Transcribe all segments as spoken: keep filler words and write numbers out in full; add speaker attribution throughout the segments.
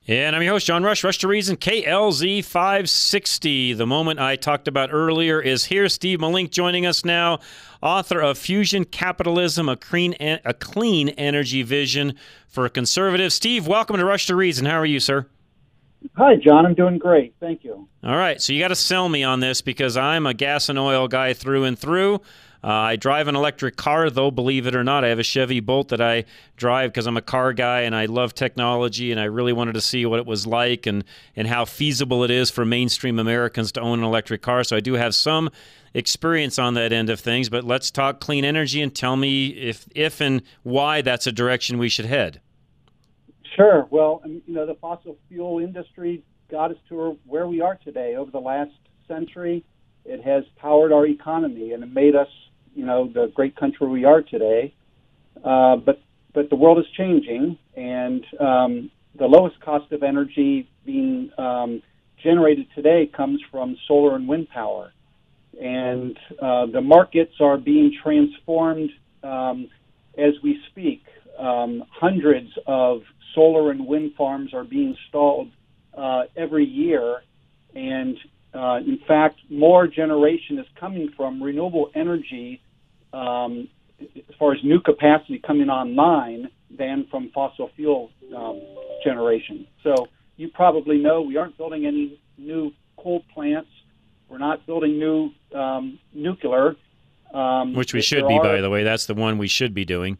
Speaker 1: And I'm your host, John Rush, Rush to Reason, K L Z five sixty. The moment I talked about earlier is here. Steve Malink joining us now, author of Fusion Capitalism, a clean, a clean energy vision for conservatives. Steve, welcome to Rush to Reason. How are you, sir?
Speaker 2: Hi, John. I'm doing great. Thank you.
Speaker 1: All right. So you got to sell me on this because I'm a gas and oil guy through and through. Uh, I drive an electric car, though, believe it or not. I have a Chevy Bolt that I drive because I'm a car guy and I love technology, and I really wanted to see what it was like and, and how feasible it is for mainstream Americans to own an electric car. So I do have some experience on that end of things, but let's talk clean energy and tell me if, if and why that's a direction we should head.
Speaker 2: Sure. Well, you know, the fossil fuel industry got us to where we are today. Over the last century, it has powered our economy and it made us, you know, the great country we are today. Uh, but but the world is changing, and um, the lowest cost of energy being um, generated today comes from solar and wind power. And uh, the markets are being transformed um, as we speak. Um, hundreds of solar and wind farms are being installed uh, every year, and uh, in fact, more generation is coming from renewable energy um, as far as new capacity coming online than from fossil fuel um, generation. So you probably know we aren't building any new coal plants. We're not building new um, nuclear. Um,
Speaker 1: Which we should be, are, by the way. That's the one we should be doing.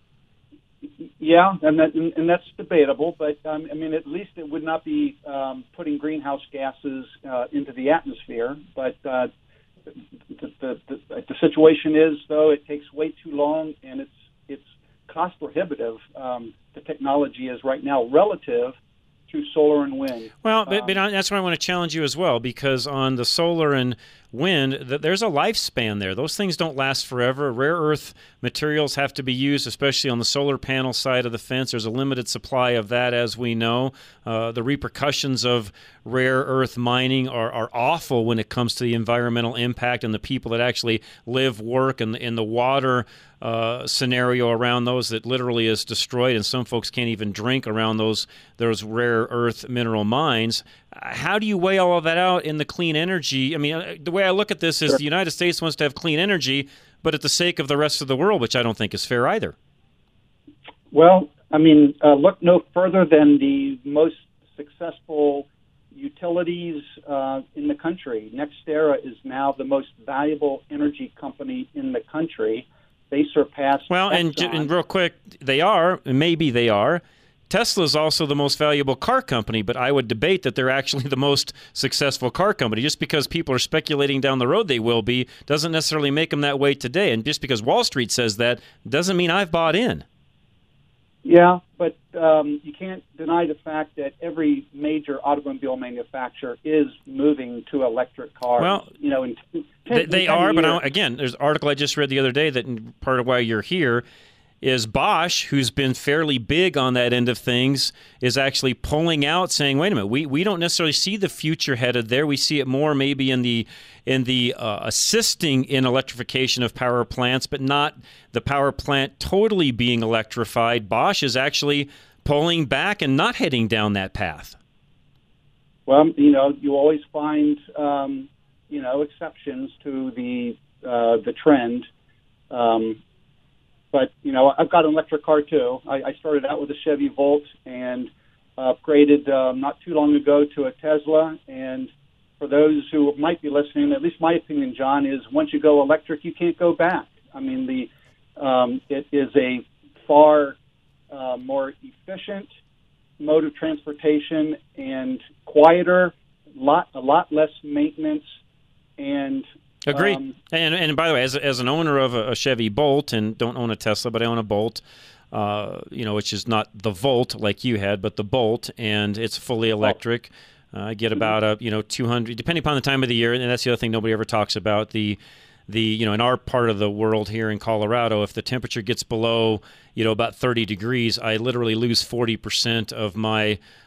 Speaker 2: Yeah, and that, and that's debatable, but um, I mean, at least it would not be um, putting greenhouse gases uh, into the atmosphere. But uh, the, the, the, the situation is, though, it takes way too long, and it's it's cost prohibitive. Um, the technology is right now relative to solar and wind.
Speaker 1: Well, but, but that's why I want to challenge you as well, because on the solar and wind, there's a lifespan there. Those things don't last forever. Rare earth materials have to be used, especially on the solar panel side of the fence. There's a limited supply of that, as we know. Uh, the repercussions of rare earth mining are, are awful when it comes to the environmental impact and the people that actually live, work, and in the water uh, scenario around those that literally is destroyed, and some folks can't even drink around those those rare earth mineral mines. How do you weigh all of that out in the clean energy? I mean, the way I look at this is the United States wants to have clean energy, but at the sake of the rest of the world, which I don't think is fair either.
Speaker 2: Well, I mean, uh, look no further than the most successful utilities uh, in the country. NextEra is now the most valuable energy company in the country. They surpassed
Speaker 1: Well, and, and real quick, they are, maybe they are. Tesla is also the most valuable car company, but I would debate that they're actually the most successful car company. Just because people are speculating down the road they will be doesn't necessarily make them that way today. And just because Wall Street says that doesn't mean I've bought in.
Speaker 2: Yeah, but um, you can't deny the fact that every major automobile manufacturer is moving to electric cars.
Speaker 1: Well,
Speaker 2: you know, in ten,
Speaker 1: they, they are,
Speaker 2: years.
Speaker 1: but I, again, there's an article I just read the other day that part of why you're here is Bosch, who's been fairly big on that end of things, is actually pulling out, saying, "Wait a minute, we, we don't necessarily see the future headed there. We see it more maybe in the in the uh, assisting in electrification of power plants, but not the power plant totally being electrified." Bosch is actually pulling back and not heading down that path.
Speaker 2: Well, you know, you always find um, you know exceptions to the uh, the trend. Um, But, you know, I've got an electric car, too. I, I started out with a Chevy Volt and upgraded um, not too long ago to a Tesla. And for those who might be listening, at least my opinion, John, is once you go electric, you can't go back. I mean, the um, it is a far uh, more efficient mode of transportation and quieter, lot a lot less maintenance, and
Speaker 1: Agreed.
Speaker 2: Um,
Speaker 1: and and by the way, as as an owner of a, a Chevy Bolt, and don't own a Tesla, but I own a Bolt, uh, you know, which is not the Volt like you had, but the Bolt, and it's fully electric. Uh, I get about a you know two hundred, depending upon the time of the year, and that's the other thing nobody ever talks about. The the you know in our part of the world here in Colorado, if the temperature gets below you know about thirty degrees, I literally lose forty percent of my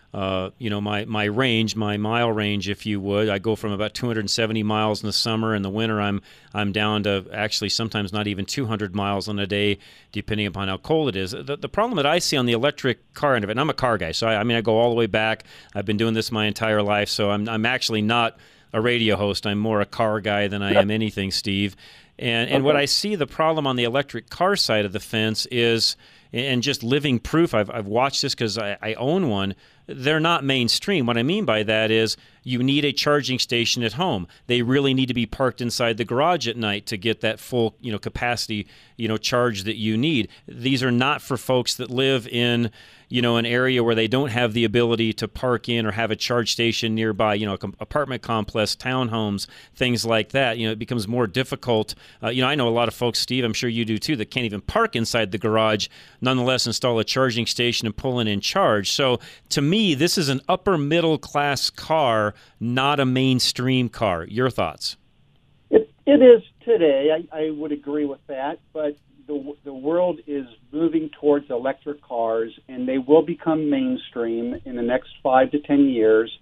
Speaker 1: uh, you know, my, my range, my mile range, if you would. I go from about two hundred seventy miles in the summer. In the winter, I'm I'm down to actually sometimes not even two hundred miles in a day, depending upon how cold it is. The, the problem that I see on the electric car end of it, and I'm a car guy, so I, I mean, I go all the way back. I've been doing this my entire life, so I'm I'm actually not a radio host. I'm more a car guy than I am anything, Steve. And and okay. What I see the problem on the electric car side of the fence is, and just living proof, I've I've watched this because I, I own one, they're not mainstream. What I mean by that is you need a charging station at home. They really need to be parked inside the garage at night to get that full, you know, capacity, you know, charge that you need. These are not for folks that live in, you know, an area where they don't have the ability to park in or have a charge station nearby, you know, apartment complex, townhomes, things like that. You know, it becomes more difficult. Uh, you know, I know a lot of folks, Steve, I'm sure you do too, that can't even park inside the garage, nonetheless install a charging station and pull in and charge. So to me, this is an upper middle class car, not a mainstream car. Your thoughts?
Speaker 2: It, it is today. I, I would agree with that, but the, the world is moving towards electric cars, and they will become mainstream in the next five to ten years.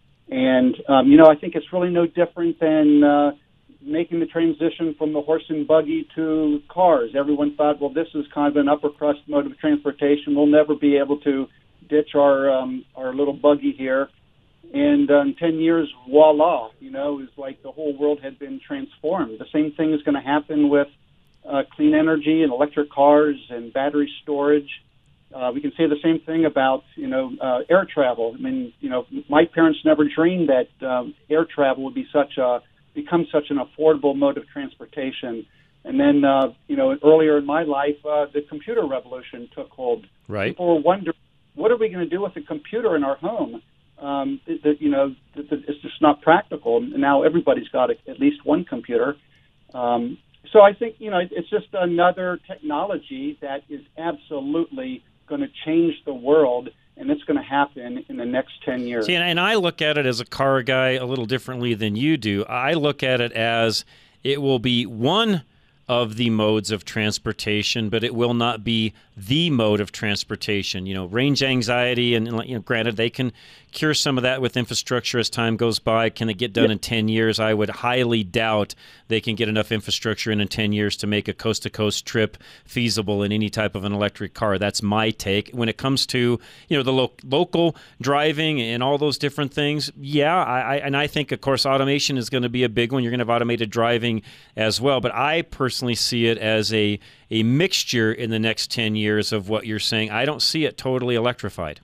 Speaker 2: And, um, you know, I think it's really no different than uh, making the transition from the horse and buggy to cars. Everyone thought, well, this is kind of an upper crust mode of transportation. We'll never be able to ditch our um, our little buggy here. And uh, in ten years, voila, you know, it's like the whole world had been transformed. The same thing is going to happen with uh, clean energy and electric cars and battery storage. Uh, we can say the same thing about, you know, uh, air travel. I mean, you know, my parents never dreamed that um, air travel would be such a, become such an affordable mode of transportation. And then, uh, you know, earlier in my life, uh, the computer revolution took hold.
Speaker 1: Right.
Speaker 2: People were wondering, what are we going to do with a computer in our home? Um, that, you know, that, that it's just not practical. And now everybody's got a, at least one computer. Um, so I think, you know, it's just another technology that is absolutely going to change the world, and it's going to happen in the next ten years.
Speaker 1: See, and I look at it as a car guy a little differently than you do. I look at it as it will be one of the modes of transportation, but it will not be the mode of transportation. You know, range anxiety, and, you know, granted, they can cure some of that with infrastructure as time goes by. Can it get done yep. in ten years? I would highly doubt they can get enough infrastructure in in ten years to make a coast-to-coast trip feasible in any type of an electric car. That's my take. When it comes to, you know, the lo- local driving and all those different things, yeah, I, I and I think, of course, automation is going to be a big one. You're going to have automated driving as well. But I personally see it as a, a mixture in the next ten years of what you're saying. I don't see it totally electrified.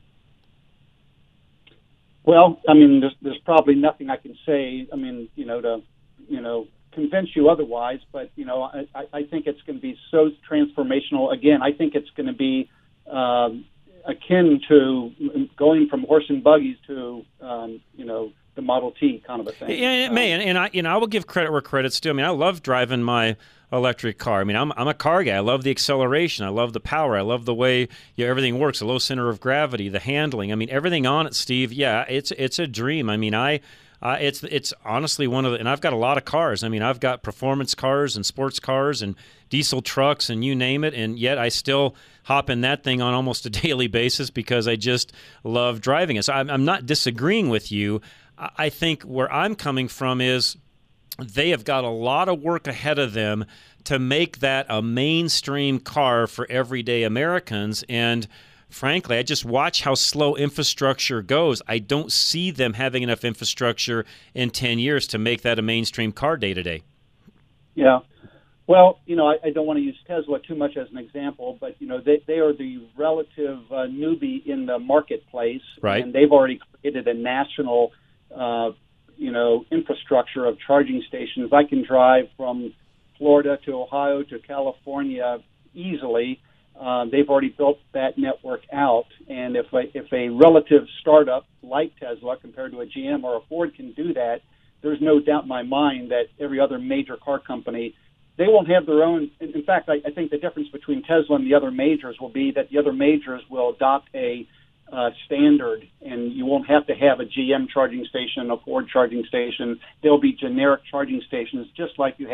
Speaker 2: Well, I mean, there's, there's probably nothing I can say, I mean, you know, to, you know, convince you otherwise, but, you know, I, I think it's going to be so transformational. Again, I think it's going to be um, akin to going from horse and buggies to, um, you know, the Model T kind of a thing.
Speaker 1: Yeah, it may, and, and I, you know, I will give credit where credit's due. I mean, I love driving my electric car. I mean, I'm I'm a car guy. I love the acceleration. I love the power. I love the way, you know, everything works. The low center of gravity, the handling. I mean, everything on it, Steve. Yeah, it's it's a dream. I mean, I. Uh, it's it's honestly one of the, and I've got a lot of cars. I mean, I've got performance cars and sports cars and diesel trucks and you name it, and yet I still hop in that thing on almost a daily basis because I just love driving it. So I'm, I'm not disagreeing with you. I think where I'm coming from is they have got a lot of work ahead of them to make that a mainstream car for everyday Americans. And frankly, I just watch how slow infrastructure goes. I don't see them having enough infrastructure in ten years to make that a mainstream car day to day.
Speaker 2: Yeah. Well, you know, I, I don't want to use Tesla too much as an example, but, you know, they, they are the relative uh, newbie in the marketplace.
Speaker 1: Right.
Speaker 2: And they've already created a national, uh, you know, infrastructure of charging stations. I can drive from Florida to Ohio to California easily. Uh, they've already built that network out, and if a, if a relative startup like Tesla compared to a G M or a Ford can do that, there's no doubt in my mind that every other major car company, they won't have their own. In, in fact, I, I think the difference between Tesla and the other majors will be that the other majors will adopt a uh, standard, and you won't have to have a G M charging station, a Ford charging station. There'll be generic charging stations, just like you have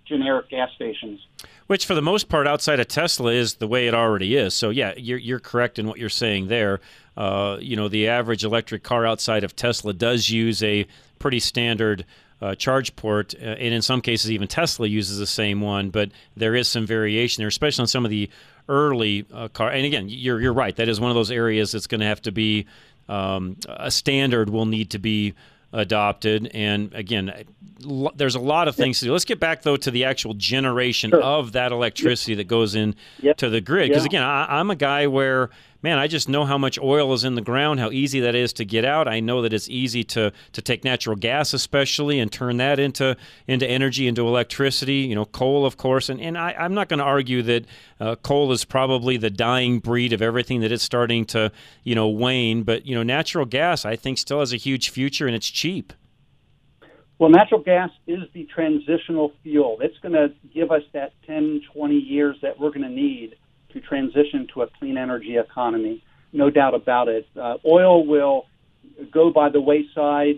Speaker 2: generic gas stations.
Speaker 1: Which, for the most part, outside of Tesla, is the way it already is. So, yeah, you're you're correct in what you're saying there. Uh, you know, the average electric car outside of Tesla does use a pretty standard uh, charge port, uh, and in some cases, even Tesla uses the same one. But there is some variation there, especially on some of the early uh, car. And again, you're you're right. That is one of those areas that's going to have to be um, a standard. Will need to be adopted. And again, lo- there's a lot of things to do. Let's get back, though, to the actual generation
Speaker 2: Sure.
Speaker 1: of that electricity yep. that goes in
Speaker 2: yep.
Speaker 1: to the grid. Because,
Speaker 2: yeah.
Speaker 1: again, I, I'm a guy where, man, I just know how much oil is in the ground, how easy that is to get out. I know that it's easy to to take natural gas especially and turn that into into energy, into electricity, you know, coal, of course. And, and I, I'm not going to argue that uh, coal is probably the dying breed of everything, that it's starting to, you know, wane. But, you know, natural gas, I think, still has a huge future, and it's cheap.
Speaker 2: Well, natural gas is the transitional fuel. It's going to give us that ten, twenty years that we're going to need to transition to a clean energy economy, no doubt about it. Uh, oil will go by the wayside.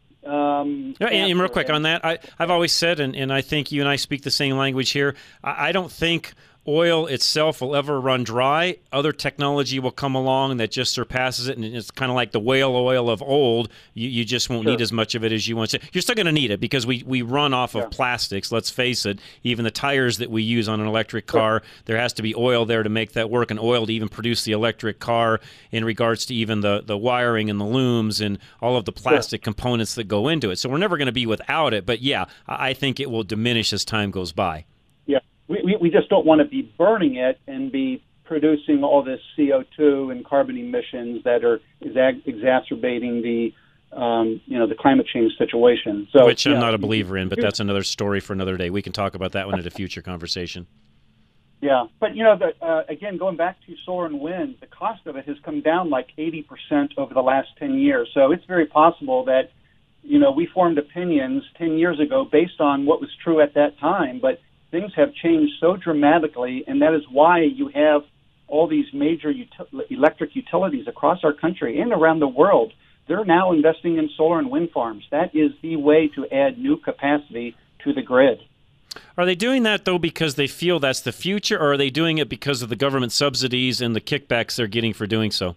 Speaker 2: Um,
Speaker 1: and, and real quick on that, I, I've always said, and, and I think you and I speak the same language here, I, I don't think oil itself will ever run dry. Other technology will come along that just surpasses it, and it's kind of like the whale oil of old. You, you just won't
Speaker 2: Sure.
Speaker 1: need as much of it as you want to. You're still going to need it because we, we run off
Speaker 2: yeah.
Speaker 1: of plastics, let's face it. Even the tires that we use on an electric car, sure. there has to be oil there to make that work, and oil to even produce the electric car in regards to even the, the wiring and the looms and all of the plastic sure. components that go into it. So we're never going to be without it, but yeah, I think it will diminish as time goes by.
Speaker 2: We, we just don't want to be burning it and be producing all this C O two and carbon emissions that are exa- exacerbating the, um, you know, the climate change situation. So,
Speaker 1: Which I'm
Speaker 2: yeah,
Speaker 1: not a believer in, but that's another story for another day. We can talk about that one at a future conversation.
Speaker 2: Yeah, but, you know, the, uh, again, going back to solar and wind, the cost of it has come down like eighty percent over the last ten years. So it's very possible that, you know, we formed opinions ten years ago based on what was true at that time, but things have changed so dramatically, and that is why you have all these major util- electric utilities across our country and around the world. They're now investing in solar and wind farms. That is the way to add new capacity to the grid.
Speaker 1: Are they doing that, though, because they feel that's the future, or are they doing it because of the government subsidies and the kickbacks they're getting for doing so?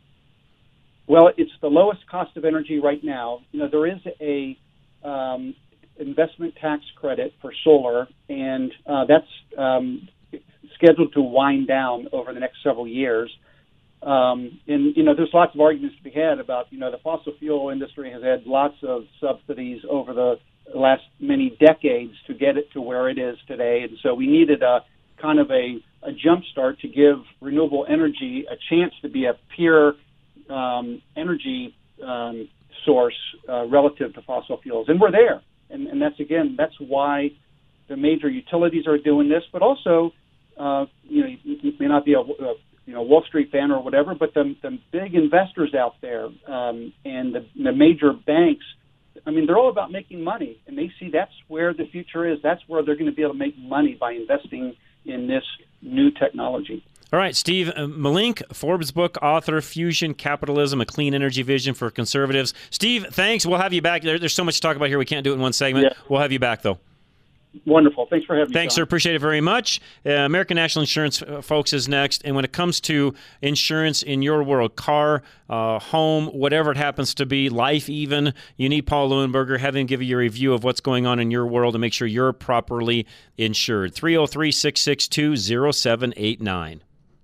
Speaker 2: Well, it's the lowest cost of energy right now. You know, there is a um, investment tax credit for solar, and uh, that's um, scheduled to wind down over the next several years. Um, and, you know, there's lots of arguments to be had about, you know, the fossil fuel industry has had lots of subsidies over the last many decades to get it to where it is today. And so we needed a kind of a, a jump start to give renewable energy a chance to be a pure um, energy um, source uh, relative to fossil fuels. And we're there. And, and that's, again, that's why the major utilities are doing this. But also, uh, you know, you, you may not be a, a you know Wall Street fan or whatever, but the, the big investors out there um, and the, the major banks, I mean, they're all about making money. And they see that's where the future is. That's where they're going to be able to make money by investing in this new technology.
Speaker 1: All right, Steve uh, Malink, Forbes book author, Fusion Capitalism, A Clean Energy Vision for Conservatives. Steve, thanks. We'll have you back. There, there's so much to talk about here. We can't do it in one segment.
Speaker 2: Yeah.
Speaker 1: We'll have you back, though.
Speaker 2: Wonderful. Thanks for having me.
Speaker 1: Thanks, sir. Appreciate it very much. Uh, American National Insurance, uh, folks, is next. And when it comes to insurance in your world, car, uh, home, whatever it happens to be, life even, you need Paul Leuenberger, have him give you a review of what's going on in your world and make sure you're properly insured. three oh three, six six two, oh seven eight nine.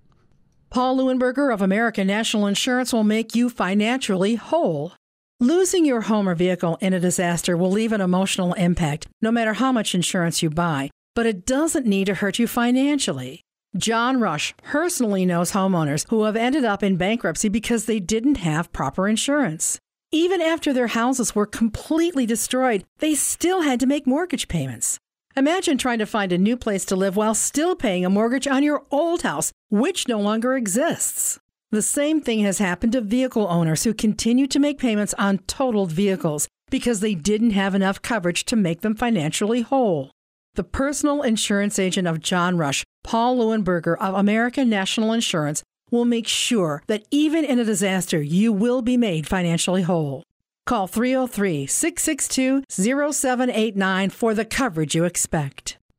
Speaker 3: Paul Leuenberger of American National Insurance will make you financially whole. Losing your home or vehicle in a disaster will leave an emotional impact, no matter how much insurance you buy, but it doesn't need to hurt you financially. John Rush personally knows homeowners who have ended up in bankruptcy because they didn't have proper insurance. Even after their houses were completely destroyed, they still had to make mortgage payments. Imagine trying to find a new place to live while still paying a mortgage on your old house, which no longer exists. The same thing has happened to vehicle owners who continue to make payments on totaled vehicles because they didn't have enough coverage to make them financially whole. The personal insurance agent of John Rush, Paul Leuenberger of American National Insurance, will make sure that even in a disaster, you will be made financially whole. Call three oh three, six six two, oh seven eight nine for the coverage you expect.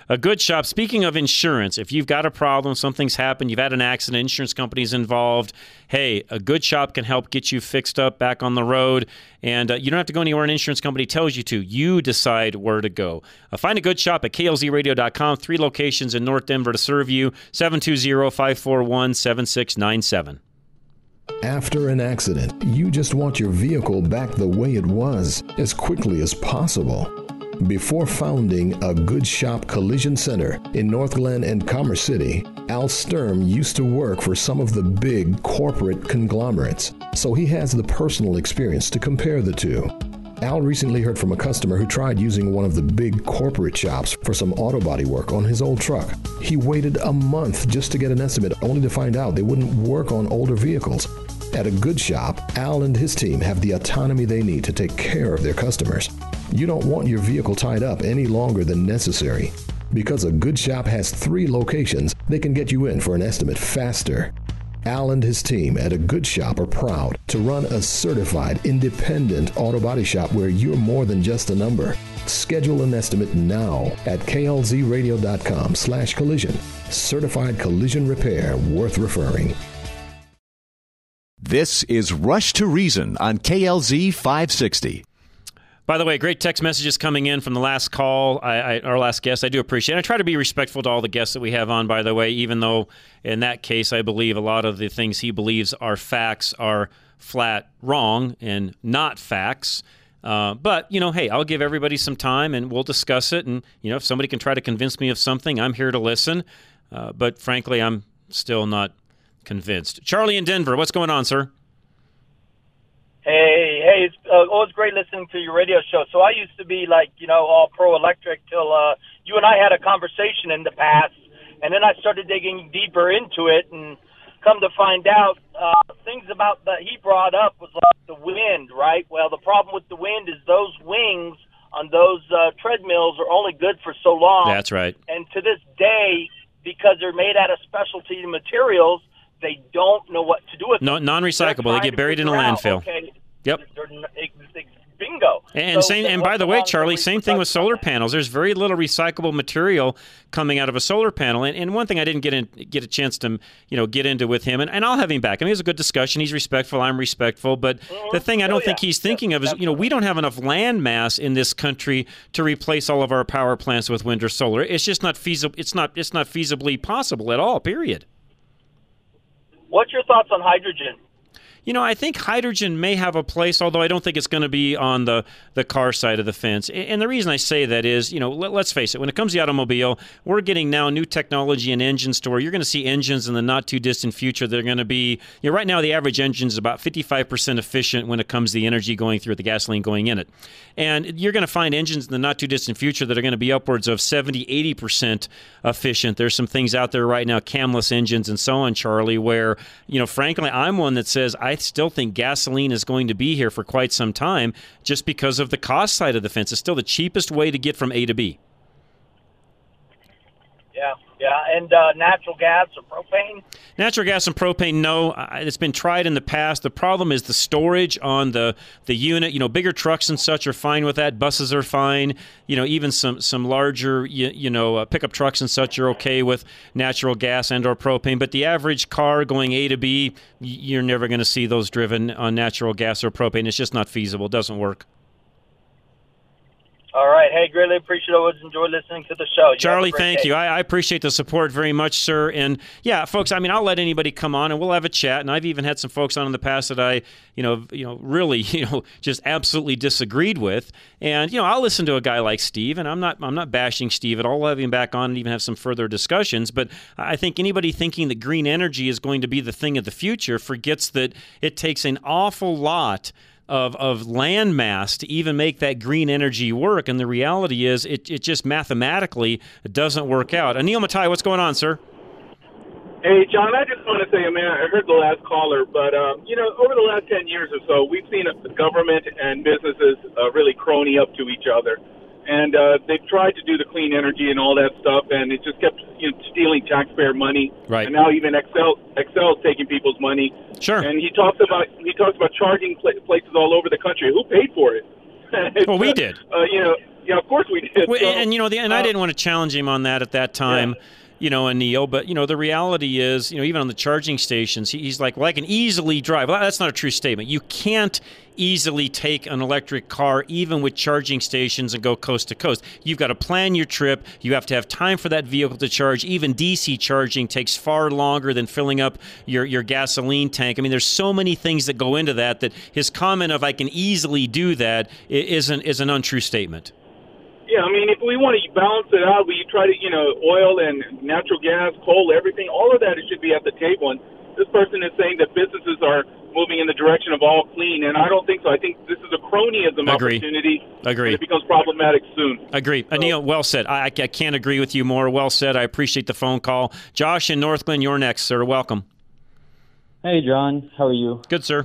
Speaker 1: A Good Shop, speaking of insurance, if you've got a problem, something's happened, you've had an accident, insurance company's involved, hey, A Good Shop can help get you fixed up back on the road. And uh, you don't have to go anywhere an insurance company tells you to. You decide where to go. Uh, find A Good Shop at K L Z radio dot com. Three locations in North Denver to serve you. seven two zero, five four one, seven six nine seven.
Speaker 4: After an accident, you just want your vehicle back the way it was as quickly as possible. Before founding A Good Shop Collision Center in North Glen and Commerce City, Al Sturm used to work for some of the big corporate conglomerates, so he has the personal experience to compare the two. Al recently heard from a customer who tried using one of the big corporate shops for some auto body work on his old truck. He waited a month just to get an estimate, only to find out they wouldn't work on older vehicles. At A Good Shop, Al and his team have the autonomy they need to take care of their customers. You don't want your vehicle tied up any longer than necessary. Because A Good Shop has three locations, they can get you in for an estimate faster. Al and his team at A Good Shop are proud to run a certified, independent auto body shop where you're more than just a number. Schedule an estimate now at K L Z radio dot com slash collision. Certified collision repair worth referring.
Speaker 5: This is Rush to Reason on K L Z five sixty.
Speaker 1: By the way, great text messages coming in from the last call, I, I, our last guest. I do appreciate it. I try to be respectful to all the guests that we have on, by the way, even though in that case I believe a lot of the things he believes are facts are flat wrong and not facts. Uh, but, you know, hey, I'll give everybody some time and we'll discuss it. And, you know, if somebody can try to convince me of something, I'm here to listen. Uh, but frankly, I'm still not convinced. Charlie in Denver, what's going on, sir?
Speaker 6: Hey, hey, it's uh, always great listening to your radio show. So I used to be like, you know, all pro-electric till uh, you and I had a conversation in the past, and then I started digging deeper into it, and come to find out uh, things about that he brought up was like the wind, right? Well, the problem with the wind is those wings on those uh, treadmills are only good for so long.
Speaker 1: That's right.
Speaker 6: And to this day, because they're made out of specialty materials, they don't know what to do with
Speaker 1: no,
Speaker 6: them.
Speaker 1: Non-recyclable. They get buried in a landfill.
Speaker 6: Out, okay,
Speaker 1: yep.
Speaker 6: They're, they're, they're, bingo.
Speaker 1: And
Speaker 6: so,
Speaker 1: same. And by the way, Charlie, same thing with solar panels. There's very little recyclable material coming out of a solar panel. And, and one thing I didn't get in, get a chance to you know get into with him, and, and I'll have him back. I mean, it was a good discussion. He's respectful. I'm respectful. But mm-hmm. the thing I don't oh, think yeah. he's thinking of is, you know, we don't have enough land mass in this country to replace all of our power plants with wind or solar. It's just not feasible. It's not. It's not feasibly possible at all. Period.
Speaker 6: What's your thoughts on hydrogen?
Speaker 1: You know, I think hydrogen may have a place, although I don't think it's going to be on the, the car side of the fence. And the reason I say that is, you know, let, let's face it, when it comes to the automobile, we're getting now new technology in engines to where you're going to see engines in the not-too-distant future that are going to be, you know, right now the average engine is about fifty-five percent efficient when it comes to the energy going through it, the gasoline going in it. And you're going to find engines in the not-too-distant future that are going to be upwards of seventy, eighty percent efficient. There's some things out there right now, camless engines and so on, Charlie, where, you know, frankly, I'm one that says I still think gasoline is going to be here for quite some time just because of the cost side of the fence. It's still the cheapest way to get from A to B.
Speaker 6: Yeah, yeah, and uh, natural gas or propane?
Speaker 1: Natural gas and propane, no. It's been tried in the past. The problem is the storage on the, the unit. You know, bigger trucks and such are fine with that. Buses are fine. You know, even some, some larger, you, you know, uh, pickup trucks and such are okay with natural gas and or propane. But the average car going A to B, you're never going to see those driven on natural gas or propane. It's just not feasible. It doesn't work.
Speaker 6: All right. Hey, greatly appreciate it. Always enjoy listening to the show. You
Speaker 1: Charlie, thank
Speaker 6: day.
Speaker 1: you. I, I appreciate the support very much, sir. And yeah, folks, I mean, I'll let anybody come on and we'll have a chat. And I've even had some folks on in the past that I, you know, you know, really, you know, just absolutely disagreed with. And, you know, I'll listen to a guy like Steve, and I'm not, I'm not bashing Steve at all. I'll have him back on and even have some further discussions. But I think anybody thinking that green energy is going to be the thing of the future forgets that it takes an awful lot Of, of land mass to even make that green energy work. And the reality is it, it just mathematically it doesn't work out. Anil Matai, what's going on, sir?
Speaker 7: Hey, John, I just want to say, I mean, I heard the last caller, but, um, you know, over the last ten years or so, we've seen the government and businesses uh, really crony up to each other. And uh, they've tried to do the clean energy and all that stuff, and it just kept you know, stealing taxpayer money.
Speaker 1: Right.
Speaker 7: And now even Excel Excel is taking people's money.
Speaker 1: Sure.
Speaker 7: And he talks about he talks about charging pla- places all over the country. Who paid for it?
Speaker 1: Well, we did.
Speaker 7: Uh, you know, yeah, of course we did.
Speaker 1: Well,
Speaker 7: so,
Speaker 1: and, and, you know, the, and I
Speaker 7: uh,
Speaker 1: didn't want to challenge him on that at that time.
Speaker 7: Yeah.
Speaker 1: You know, and Neil, but, you know, the reality is, you know, even on the charging stations, he, he's like, well, I can easily drive. Well, that's not a true statement. You can't easily take an electric car, even with charging stations, and go coast to coast. You've got to plan your trip. You have to have time for that vehicle to charge. Even D C charging takes far longer than filling up your, your gasoline tank. I mean, there's so many things that go into that, that his comment of I can easily do that isn't, is an untrue statement.
Speaker 7: Yeah, I mean, if we want to balance it out, we try to, you know, oil and natural gas, coal, everything, all of that it should be at the table. And this person is saying that businesses are moving in the direction of all clean, and I don't think so. I think this is a cronyism
Speaker 1: Agree.
Speaker 7: opportunity.
Speaker 1: Agree.
Speaker 7: And it becomes problematic soon.
Speaker 1: Agree.
Speaker 7: So,
Speaker 1: Anil, well said. I, I can't agree with you more. Well said. I appreciate the phone call. Josh in Northglenn, you're next, sir. Welcome.
Speaker 8: Hey, John. How are you?
Speaker 1: Good, sir.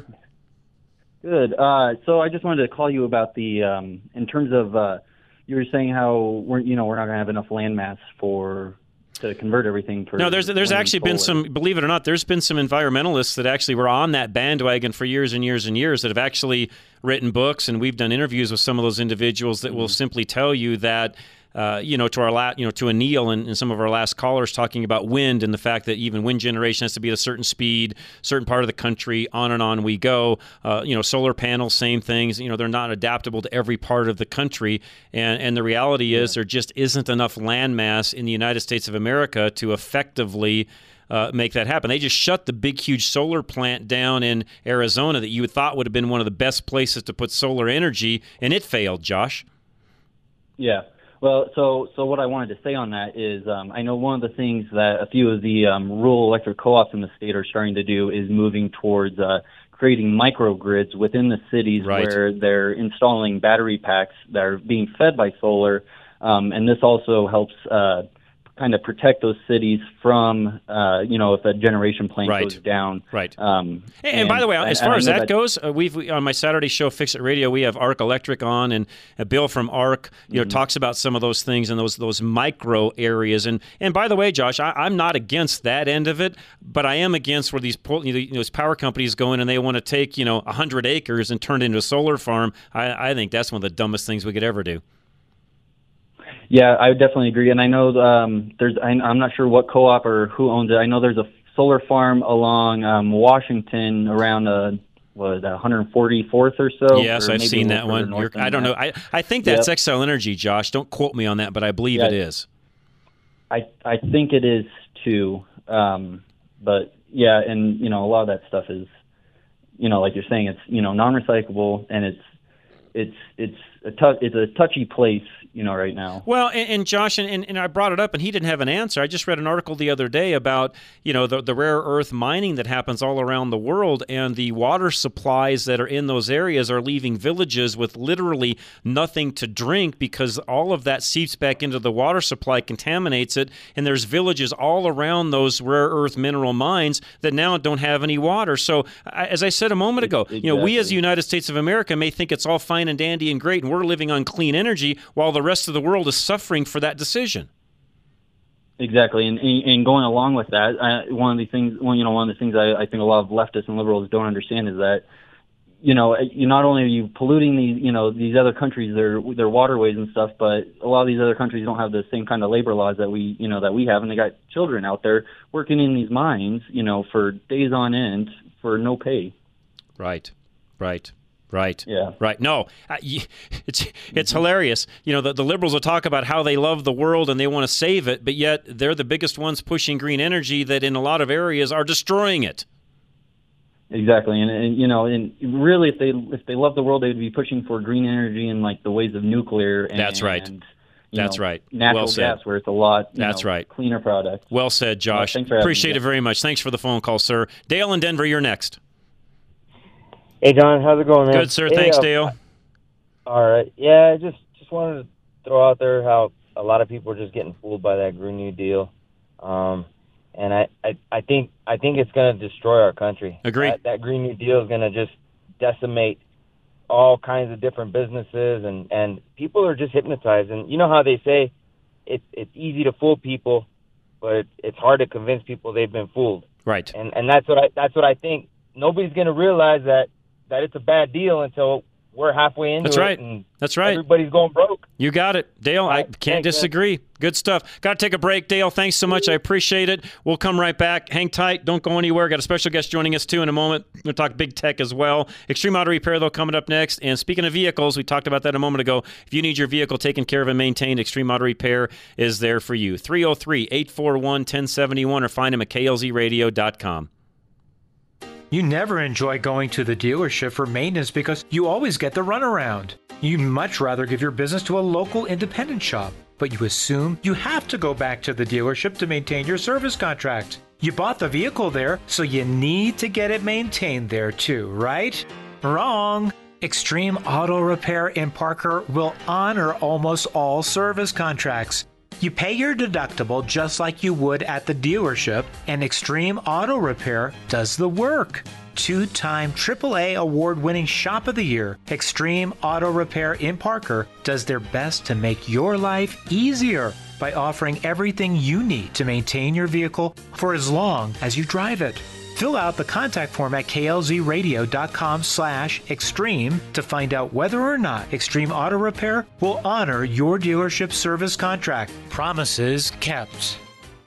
Speaker 8: Good. Uh, so I just wanted to call you about the, um, in terms of, uh, you were saying how we're, you know, we're not going to have enough land mass for to convert everything. For
Speaker 1: no, there's there's actually been some, believe it or not, there's been some environmentalists that actually were on that bandwagon for years and years and years that have actually written books, and we've done interviews with some of those individuals that mm-hmm. will simply tell you that. Uh, you know, to our la- you know, to Anil and, and some of our last callers talking about wind and the fact that even wind generation has to be at a certain speed, certain part of the country, on and on we go. Uh, you know, solar panels, same things. You know, they're not adaptable to every part of the country, and and the reality is yeah. there just isn't enough land mass in the United States of America to effectively uh, make that happen. They just shut the big, huge solar plant down in Arizona that you thought would have been one of the best places to put solar energy, and it failed. Josh.
Speaker 8: Yeah. Well, so so what I wanted to say on that is um, I know one of the things that a few of the um, rural electric co-ops in the state are starting to do is moving towards uh, creating microgrids within the cities
Speaker 1: right.
Speaker 8: where they're installing battery packs that are being fed by solar, um, and this also helps uh, kind of protect those cities from, uh, you know, if a generation plant
Speaker 1: right.
Speaker 8: goes down.
Speaker 1: Right.
Speaker 8: Um,
Speaker 1: and, and,
Speaker 8: and
Speaker 1: by the way, as
Speaker 8: and,
Speaker 1: far
Speaker 8: and
Speaker 1: as that,
Speaker 8: that
Speaker 1: goes, uh, we've we, on my Saturday show, Fix It Radio, we have Arc Electric on, and uh, Bill from Arc, you know, mm-hmm. talks about some of those things and those those micro areas. And and by the way, Josh, I, I'm not against that end of it, but I am against where these you know, these power companies go in and they want to take you know one hundred acres and turn it into a solar farm. I, I think that's one of the dumbest things we could ever do.
Speaker 8: Yeah, I would definitely agree. And I know um, there's, I, I'm not sure what co-op or who owns it. I know there's a solar farm along um, Washington around uh, what, one hundred forty-fourth or so.
Speaker 1: Yes,
Speaker 8: or
Speaker 1: I've seen that one. I don't
Speaker 8: that.
Speaker 1: know. I, I think that's
Speaker 8: yep.
Speaker 1: Xcel Energy, Josh. Don't quote me on that, but I believe
Speaker 8: yeah,
Speaker 1: it is.
Speaker 8: I I think it is too. Um, but yeah, and you know, a lot of that stuff is, you know, like you're saying, it's you know non-recyclable, and it's it's it's a t- it's a touchy place, you know, right now.
Speaker 1: Well, and, and Josh, and, and I brought it up, and he didn't have an answer. I just read an article the other day about, you know, the, the rare earth mining that happens all around the world, and the water supplies that are in those areas are leaving villages with literally nothing to drink because all of that seeps back into the water supply, contaminates it, and there's villages all around those rare earth mineral mines that now don't have any water. So, I, as I said a moment ago,
Speaker 8: exactly.
Speaker 1: you know, we as the United States of America may think it's all fine and dandy and great, and we're living on clean energy while the rest of the world is suffering for that decision.
Speaker 8: Exactly, and and going along with that, uh, one of the things, well, you know, one of the things I, I think a lot of leftists and liberals don't understand is that, you know, you not only are you polluting these, you know, these other countries, their their waterways and stuff, but a lot of these other countries don't have the same kind of labor laws that we, you know, that we have, and they got children out there working in these mines, you know, for days on end for no pay.
Speaker 1: Right, right. Right.
Speaker 8: Yeah.
Speaker 1: Right. No, it's it's mm-hmm. hilarious. You know, the, the liberals will talk about how they love the world and they want to save it, but yet they're the biggest ones pushing green energy that in a lot of areas are destroying it.
Speaker 8: Exactly, and, and you know, and really, if they if they love the world, they would be pushing for green energy in like the ways of nuclear. And,
Speaker 1: That's right.
Speaker 8: And,
Speaker 1: That's
Speaker 8: know,
Speaker 1: right.
Speaker 8: Natural
Speaker 1: well
Speaker 8: gas, where it's a lot. You
Speaker 1: That's
Speaker 8: know,
Speaker 1: right.
Speaker 8: Cleaner product.
Speaker 1: Well said, Josh.
Speaker 8: Well,
Speaker 1: Appreciate
Speaker 8: me,
Speaker 1: it very much. Thanks for the phone call, sir. Dale in Denver, you're next.
Speaker 9: Hey, John, how's it going, man?
Speaker 1: Good, sir.
Speaker 9: Hey,
Speaker 1: Thanks,
Speaker 9: uh,
Speaker 1: Dale.
Speaker 9: All right. Yeah, I just, just wanted to throw out there how a lot of people are just getting fooled by that Green New Deal. Um, and I, I, I think I think it's going to destroy our country.
Speaker 1: Agree.
Speaker 9: That, that Green New Deal is going to just decimate all kinds of different businesses, and, and people are just hypnotized. And you know how they say it, it's easy to fool people, but it's hard to convince people they've been fooled.
Speaker 1: Right.
Speaker 9: And and that's what I that's what I think. Nobody's going to realize that, that it's a bad deal until we're halfway into
Speaker 1: That's right.
Speaker 9: it. And
Speaker 1: That's right.
Speaker 9: Everybody's going broke.
Speaker 1: You got it. Dale, I can't
Speaker 9: Thanks,
Speaker 1: disagree. Good stuff. Got to take a break, Dale. Thanks so much. I appreciate it. We'll come right back. Hang tight. Don't go anywhere. Got a special guest joining us, too, in a moment. We're going to talk big tech as well. Extreme Auto Repair, though, coming up next. And speaking of vehicles, we talked about that a moment ago. If you need your vehicle taken care of and maintained, Extreme Auto Repair is there for you. three oh three, eight four one, one oh seven one or find them at K L Z radio dot com.
Speaker 10: You never enjoy going to the dealership for maintenance because you always get the runaround. You'd much rather give your business to a local independent shop, but you assume you have to go back to the dealership to maintain your service contract. You bought the vehicle there, so you need to get it maintained there too, right? Wrong! Extreme Auto Repair in Parker will honor almost all service contracts. You pay your deductible just like you would at the dealership, and Extreme Auto Repair does the work. Two-time triple A award-winning Shop of the Year, Extreme Auto Repair in Parker does their best to make your life easier by offering everything you need to maintain your vehicle for as long as you drive it. Fill out the contact form at K L Z radio dot com slash extreme to find out whether or not Extreme Auto Repair will honor your dealership service contract. Promises kept.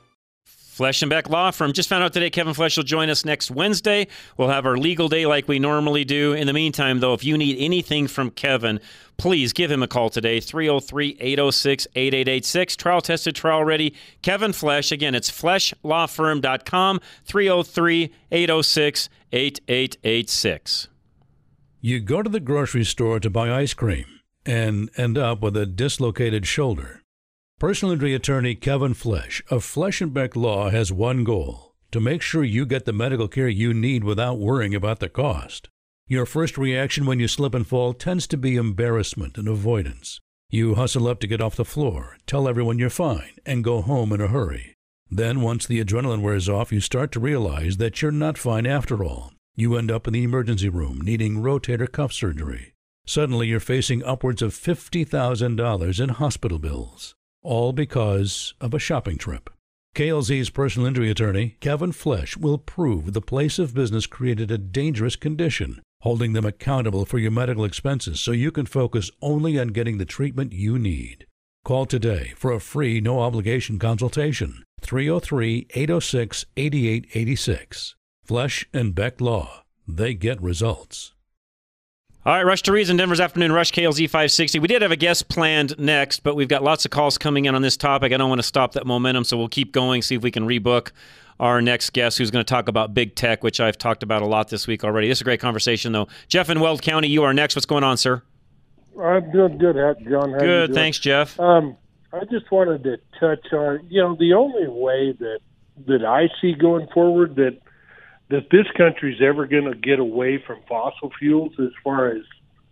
Speaker 1: Flesh and Beck Law Firm. Just found out today Kevin Flesh will join us next Wednesday. We'll have our legal day like we normally do. In the meantime, though, if you need anything from Kevin, please give him a call today, three oh three, eight oh six, eight eight eight six. Trial tested, trial ready. Kevin Flesh. Again, it's flesh law firm dot com, three oh three, eight oh six, eight eight eight six.
Speaker 11: You go to the grocery store to buy ice cream and end up with a dislocated shoulder. Personal injury attorney Kevin Flesh of Flesh and Beck Law has one goal: to make sure you get the medical care you need without worrying about the cost. Your first reaction when you slip and fall tends to be embarrassment and avoidance. You hustle up to get off the floor, tell everyone you're fine, and go home in a hurry. Then, once the adrenaline wears off, you start to realize that you're not fine after all. You end up in the emergency room needing rotator cuff surgery. Suddenly, you're facing upwards of fifty thousand dollars in hospital bills, all because of a shopping trip. K L Z's personal injury attorney, Kevin Flesh, will prove the place of business created a dangerous condition, holding them accountable for your medical expenses so you can focus only on getting the treatment you need. Call today for a free, no-obligation consultation, three oh three, eight oh six, eight eight eight six. Flesh and Beck Law. They get results.
Speaker 1: All right, Rush to Reason, Denver's Afternoon Rush, K L Z five sixty. We did have a guest planned next, but we've got lots of calls coming in on this topic. I don't want to stop that momentum, so we'll keep going, see if we can rebook our next guest, who's going to talk about big tech, which I've talked about a lot this week already. This is a great conversation, though. Jeff in Weld County, you are next. What's going on, sir?
Speaker 12: I'm doing good, John. How
Speaker 1: good, thanks, Jeff.
Speaker 12: Um, I just wanted to touch on, you know, the only way that that I see going forward that that this country's ever going to get away from fossil fuels as far as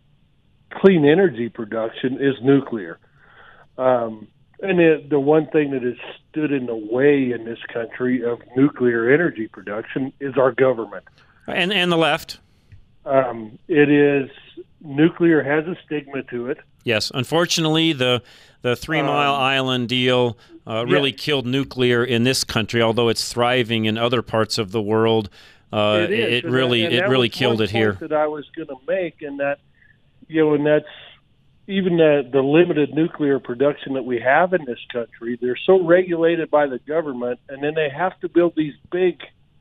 Speaker 12: clean energy production is nuclear. Um, and it, the one thing that has stood in the way in this country of nuclear energy production is our government.
Speaker 1: And and the left.
Speaker 12: Um, it is, nuclear has a stigma to it.
Speaker 1: Yes, unfortunately, the the Three Mile um, Island deal uh, really yeah. killed nuclear in this country, although it's thriving in other parts of the world. Uh,
Speaker 12: it is.
Speaker 1: it really
Speaker 12: and that, and
Speaker 1: it really
Speaker 12: that
Speaker 1: killed
Speaker 12: was
Speaker 1: it
Speaker 12: one
Speaker 1: here.
Speaker 12: point that I was going to make, and that, you know, and that's even the, the limited nuclear production that we have in this country. They're so regulated by the government, and then they have to build these big,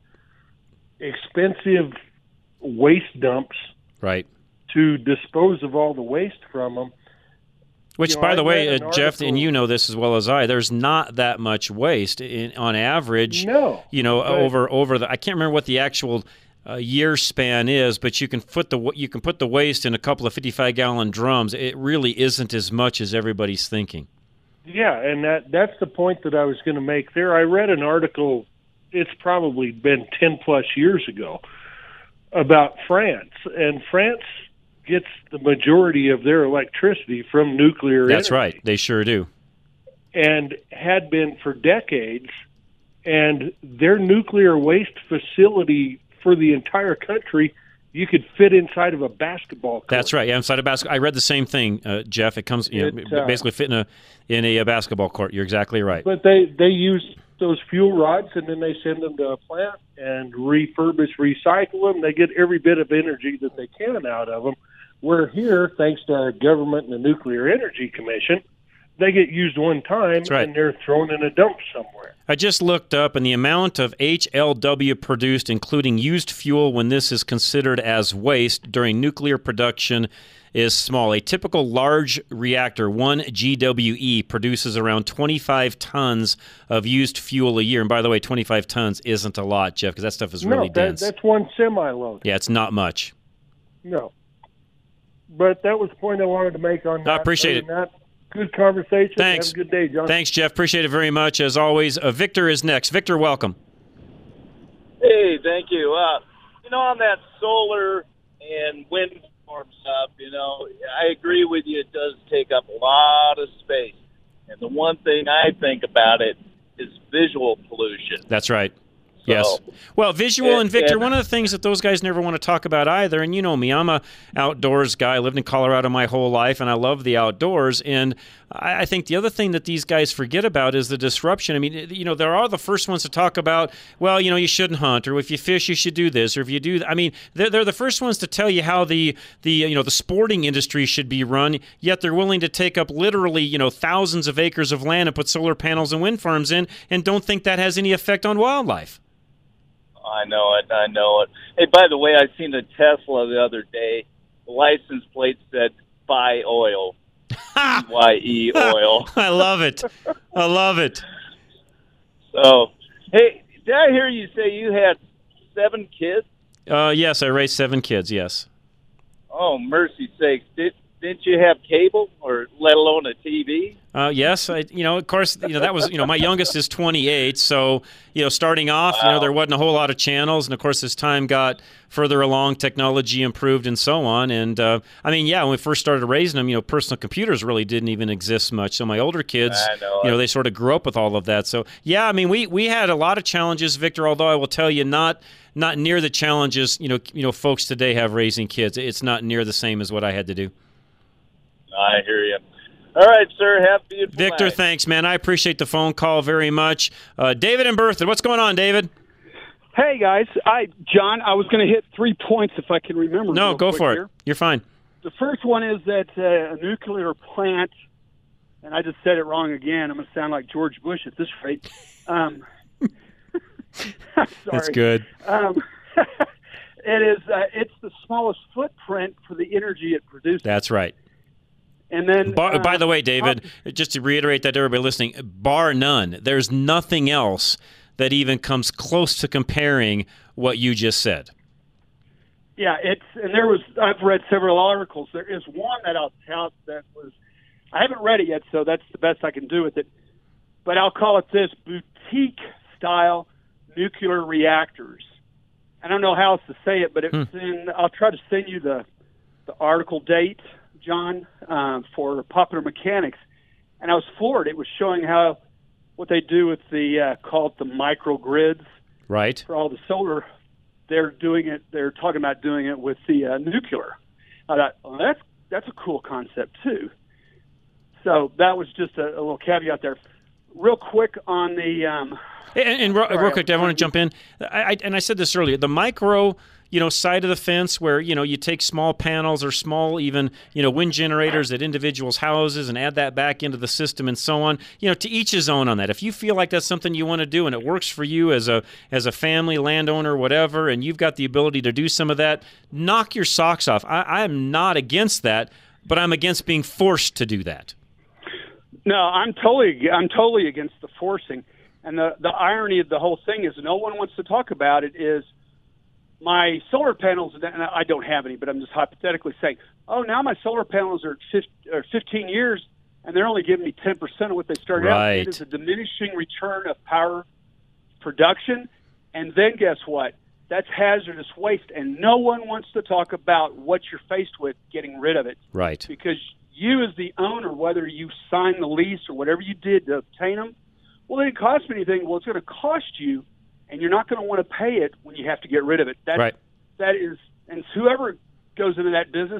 Speaker 12: expensive waste dumps,
Speaker 1: right,
Speaker 12: to dispose of all the waste from them.
Speaker 1: Which,
Speaker 12: you know,
Speaker 1: by the
Speaker 12: I
Speaker 1: way,
Speaker 12: an
Speaker 1: uh, Jeff,
Speaker 12: article,
Speaker 1: and you know this as well as I, there's not that much waste in, on average.
Speaker 12: No,
Speaker 1: you know,
Speaker 12: right.
Speaker 1: over over the I can't remember what the actual uh, year span is, but you can put the you can put the waste in a couple of fifty-five gallon drums. It really isn't as much as everybody's thinking.
Speaker 12: Yeah, and that that's the point that I was going to make there. I read an article, it's probably been ten plus years ago, about France, and France gets the majority of their electricity from nuclear
Speaker 1: That's
Speaker 12: energy.
Speaker 1: right. They sure do.
Speaker 12: And had been for decades, and their nuclear waste facility for the entire country, you could fit inside of a basketball court.
Speaker 1: That's right. Yeah, inside a basketball. I read the same thing, uh, Jeff. It comes, you know,
Speaker 12: it, uh,
Speaker 1: basically fit in a in a, a basketball court. You're exactly right.
Speaker 12: But they they use those fuel rods, and then they send them to a plant and refurbish, recycle them. They get every bit of energy that they can out of them. We're here, thanks to our government and the Nuclear Energy Commission, they get used one time,
Speaker 1: right.
Speaker 12: and they're thrown in a dump somewhere.
Speaker 1: I just looked up, and the amount of H L W produced, including used fuel, when this is considered as waste during nuclear production, is small. A typical large reactor, one G W E, produces around twenty-five tons of used fuel a year. And by the way, twenty-five tons isn't a lot, Jeff, because that stuff is
Speaker 12: no,
Speaker 1: really
Speaker 12: that,
Speaker 1: dense.
Speaker 12: that's one semi-load.
Speaker 1: Yeah, it's not much.
Speaker 12: No. But that was the point I wanted to make on that.
Speaker 1: I appreciate it.
Speaker 12: That, good conversation.
Speaker 1: Thanks.
Speaker 12: Have a good day, John.
Speaker 1: Thanks, Jeff. Appreciate it very much. As always, uh, Victor is next. Victor, welcome.
Speaker 13: Hey, thank you. Uh, you know, on that solar and wind farm stuff, you know, I agree with you. It does take up a lot of space. And the one thing I think about it is visual pollution.
Speaker 1: That's right. Yes. Well, visual and, and Victor, and, one of the things that those guys never want to talk about either, and you know me, I'm a outdoors guy. I lived in Colorado my whole life, and I love the outdoors. And I, I think the other thing that these guys forget about is the disruption. I mean, you know, there are the first ones to talk about, well, you know, you shouldn't hunt, or if you fish, you should do this, or if you do, I mean, they're, they're the first ones to tell you how the, the, you know, the sporting industry should be run, yet they're willing to take up literally, you know, thousands of acres of land and put solar panels and wind farms in, and don't think that has any effect on wildlife.
Speaker 13: I know it. I know it. Hey, by the way, I seen a Tesla the other day. The license plate said "Buy Oil." Y E oil.
Speaker 1: I love it. I love it.
Speaker 13: So, hey, did I hear you say you had seven kids?
Speaker 1: Uh, yes, I raised seven kids. Yes.
Speaker 13: Oh, mercy sakes! Did didn't you have cable, or let alone a T V?
Speaker 1: Uh, yes, I, you know, of course, you know, that was, you know, my youngest is twenty-eight, so, you know, starting off, wow. you know, there wasn't a whole lot of channels, and of course, as time got further along, technology improved and so on, and, uh, I mean, yeah, when we first started raising them, you know, personal computers really didn't even exist much, so my older kids,
Speaker 13: know
Speaker 1: you know, they sort of grew up with all of that, so, yeah, I mean, we, we had a lot of challenges, Victor, although I will tell you, not not near the challenges, you know, you know, folks today have raising kids. It's not near the same as what I had to do.
Speaker 13: I hear you. All right, sir. Have a beautiful
Speaker 1: Victor,
Speaker 13: night.
Speaker 1: thanks, man. I appreciate the phone call very much. Uh, David and Bertha, what's going on, David?
Speaker 14: Hey, guys. I John, I was going to hit three points if I can remember.
Speaker 1: No, go for
Speaker 14: here.
Speaker 1: it. You're fine.
Speaker 14: The first one is that uh, a nuclear plant, and I just said it wrong again. I'm going to sound like George Bush at this rate. Um, sorry.
Speaker 1: That's good.
Speaker 14: Um, it is. Uh, it's the smallest footprint for the energy it produces.
Speaker 1: That's right.
Speaker 14: And then,
Speaker 1: bar,
Speaker 14: uh,
Speaker 1: by the way, David, uh, just to reiterate that to everybody listening, bar none, there's nothing else that even comes close to comparing what you just said.
Speaker 14: Yeah, it's and there was. I've read several articles. There is one that I'll tell that was. I haven't read it yet, so that's the best I can do with it. But I'll call it this: boutique style nuclear reactors. I don't know how else to say it, but it's hmm. in. I'll try to send you the the article date, John, uh, for Popular Mechanics, and I was floored. It was showing how what they do with the uh, called the microgrids,
Speaker 1: right?
Speaker 14: For all the solar, they're doing it. They're talking about doing it with the uh, nuclear. I thought, well, that's that's a cool concept too. So that was just a, a little caveat there. Real quick on the. Um,
Speaker 1: and, and real, real quick, I want to jump in. I, I, and I said this earlier. The micro. You know, side of the fence where, you know, you take small panels or small even, you know, wind generators at individuals' houses and add that back into the system and so on. You know, to each his own on that. If you feel like that's something you want to do and it works for you as a as a family, landowner, whatever, and you've got the ability to do some of that, knock your socks off. I, I'm not against that, but I'm against being forced to do that.
Speaker 14: No, I'm totally I'm totally against the forcing. And the, the irony of the whole thing is no one wants to talk about it is my solar panels, and I don't have any, but I'm just hypothetically saying, oh, now my solar panels are fifteen years, and they're only giving me ten percent of what they started
Speaker 1: right.
Speaker 14: out. It is a diminishing return of power production. And then guess what? That's hazardous waste, and no one wants to talk about what you're faced with getting rid of it.
Speaker 1: Right.
Speaker 14: Because you as the owner, whether you sign the lease or whatever you did to obtain them, well, it didn't cost me anything. Well, it's going to cost you, and you're not going to want to pay it when you have to get rid of it. That,
Speaker 1: right.
Speaker 14: That is, and whoever goes into that business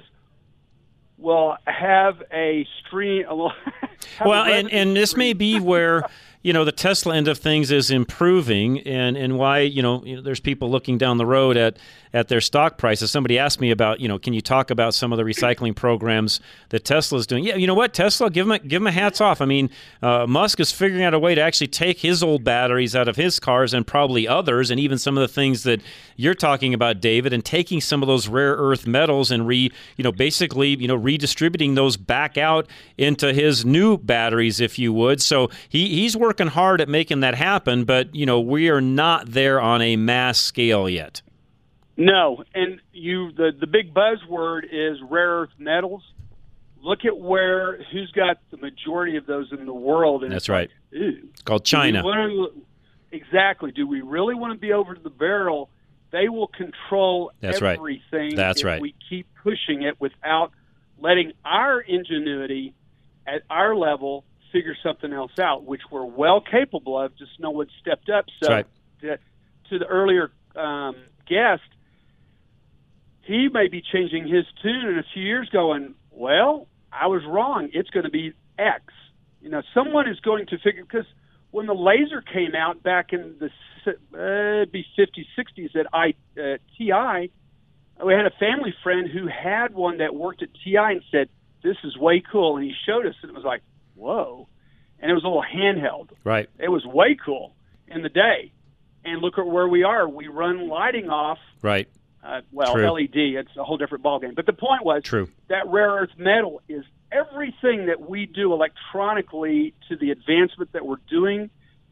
Speaker 14: will have a stream. A little, have
Speaker 1: well,
Speaker 14: a
Speaker 1: and, and this may be where, you know, the Tesla end of things is improving, and, and why, you know, you know, there's people looking down the road at, at their stock prices. Somebody asked me about, you know, can you talk about some of the recycling programs that Tesla is doing? Yeah, you know what, Tesla, give them a, give them a hats off. I mean, uh, Musk is figuring out a way to actually take his old batteries out of his cars and probably others, and even some of the things that you're talking about, David, and taking some of those rare earth metals and re, you know, basically, you know, redistributing those back out into his new batteries, if you would. So he, he's working hard at making that happen, but, you know, we are not there on a mass scale yet.
Speaker 14: No, and you the, the big buzzword is rare earth metals. Look at where who's got the majority of those in the world. And
Speaker 1: That's right.
Speaker 14: Like, Ew.
Speaker 1: It's called China.
Speaker 14: To, exactly. Do we really want to be over to the barrel? They will control
Speaker 1: That's
Speaker 14: everything
Speaker 1: right. That's
Speaker 14: if
Speaker 1: right.
Speaker 14: we keep pushing it without letting our ingenuity at our level figure something else out, which we're well capable of, just no one stepped up. So
Speaker 1: right.
Speaker 14: to, to the earlier um, guest, he may be changing his tune in a few years going, well, I was wrong. It's going to be X. You know, someone is going to figure, because when the laser came out back in the uh, it'd be fifties, sixties at I, uh, T I, we had a family friend who had one that worked at T I and said, this is way cool. And he showed us, and it was like, whoa. And it was a little handheld.
Speaker 1: Right.
Speaker 14: It was way cool in the day. And look at where we are. We run lighting off.
Speaker 1: Right.
Speaker 14: Uh, well,
Speaker 1: True.
Speaker 14: L E D, it's a whole different ballgame. But the point was
Speaker 1: True.
Speaker 14: that rare earth metal is everything that we do electronically to the advancement that we're doing.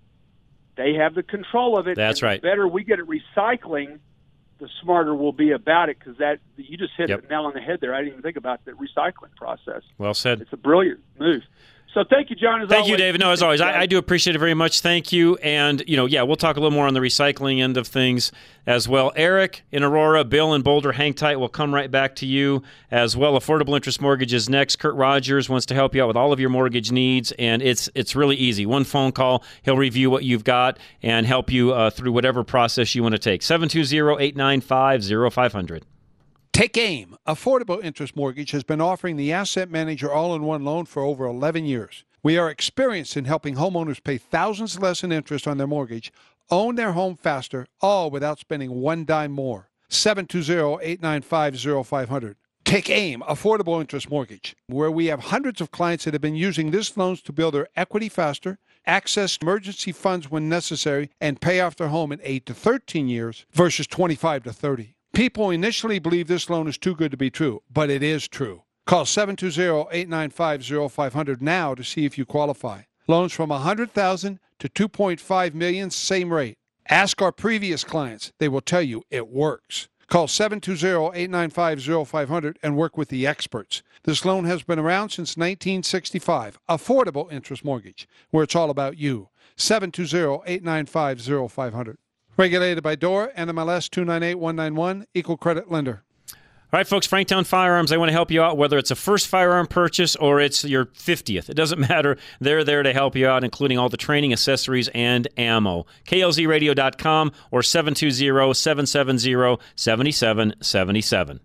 Speaker 14: They have the control of it.
Speaker 1: That's
Speaker 14: and
Speaker 1: right.
Speaker 14: The better we get at recycling, the smarter we'll be about it, because that you just hit
Speaker 1: Yep.
Speaker 14: the nail on the head there. I didn't even think about the recycling process.
Speaker 1: Well said.
Speaker 14: It's a brilliant move. So thank you, John. As
Speaker 1: Thank
Speaker 14: always.
Speaker 1: you, David. No, as always, I, I do appreciate it very much. Thank you. And, you know, yeah, we'll talk a little more on the recycling end of things as well. Eric in Aurora, Bill in Boulder, hang tight. We'll come right back to you as well. Affordable Interest Mortgage is next. Kurt Rogers wants to help you out with all of your mortgage needs, and it's it's really easy. One phone call, he'll review what you've got and help you uh, through whatever process you want to take. seven two zero, eight nine five, zero five zero zero.
Speaker 15: Take AIM. Affordable Interest Mortgage has been offering the Asset Manager all-in-one loan for over eleven years. We are experienced in helping homeowners pay thousands less in interest on their mortgage, own their home faster, all without spending one dime more. seven two zero, eight nine five, zero five zero zero. Take AIM, Affordable Interest Mortgage, where we have hundreds of clients that have been using this loans to build their equity faster, access emergency funds when necessary, and pay off their home in eight to thirteen years versus twenty-five to thirty. People initially believe this loan is too good to be true, but it is true. Call seven two zero, eight nine five, zero five zero zero now to see if you qualify. Loans from one hundred thousand dollars to two point five million dollars, same rate. Ask our previous clients. They will tell you it works. Call seven two zero, eight nine five, zero five zero zero and work with the experts. This loan has been around since nineteen sixty-five. Affordable Interest Mortgage, where it's all about you. seven two zero, eight nine five, zero five zero zero. Regulated by D O R, N M L S two nine eight one nine one, Equal Credit Lender.
Speaker 1: All right, folks, Franktown Firearms, they want to help you out, whether it's a first firearm purchase or it's your fiftieth. It doesn't matter. They're there to help you out, including all the training, accessories, and ammo. K L Z radio dot com or seven two zero, seven seven zero, seven seven seven seven.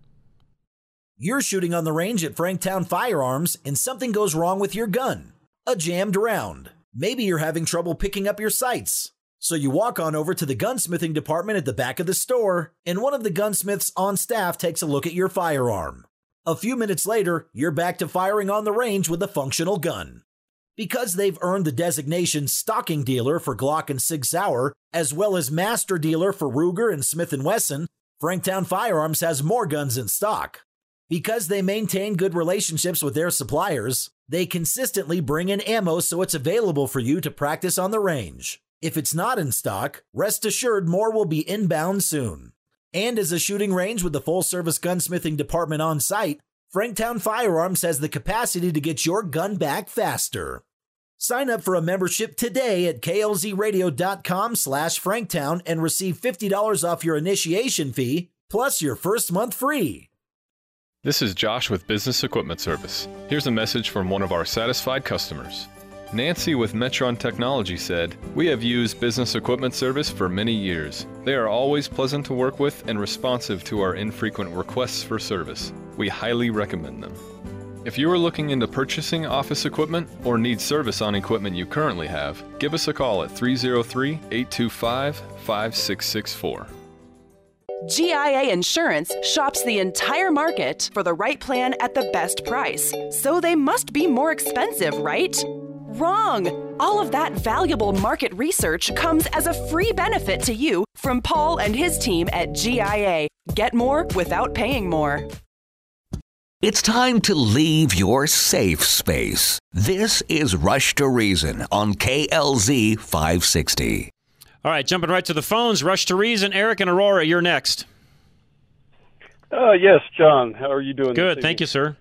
Speaker 16: You're shooting on the range at Franktown Firearms and something goes wrong with your gun. A jammed round. Maybe you're having trouble picking up your sights. So you walk on over to the gunsmithing department at the back of the store, and one of the gunsmiths on staff takes a look at your firearm. A few minutes later, you're back to firing on the range with a functional gun. Because they've earned the designation stocking dealer for Glock and Sig Sauer, as well as master dealer for Ruger and Smith and Wesson, Franktown Firearms has more guns in stock. Because they maintain good relationships with their suppliers, they consistently bring in ammo so it's available for you to practice on the range. If it's not in stock, rest assured more will be inbound soon. And as a shooting range with the full-service gunsmithing department on site, Franktown Firearms has the capacity to get your gun back faster. Sign up for a membership today at K L Z radio dot com slash Franktown and receive fifty dollars off your initiation fee, plus your first month free.
Speaker 17: This is Josh with Business Equipment Service. Here's a message from one of our satisfied customers. Nancy with Metron Technology said, "We have used Business Equipment Service for many years. They are always pleasant to work with and responsive to our infrequent requests for service. We highly recommend them." If you are looking into purchasing office equipment or need service on equipment you currently have, give us a call at three oh three, eight two five, five six six four.
Speaker 18: G I A Insurance shops the entire market for the right plan at the best price. So they must be more expensive, right? Wrong! All of that valuable market research comes as a free benefit to you from Paul and his team at G I A. Get more without paying more.
Speaker 19: It's time to leave your safe space. This is Rush to Reason on K L Z five sixty.
Speaker 1: All right, jumping right to the phones. Rush to Reason. Eric and Aurora, you're next.
Speaker 20: Uh, yes, John. How are you doing?
Speaker 1: Good. Thank you, sir.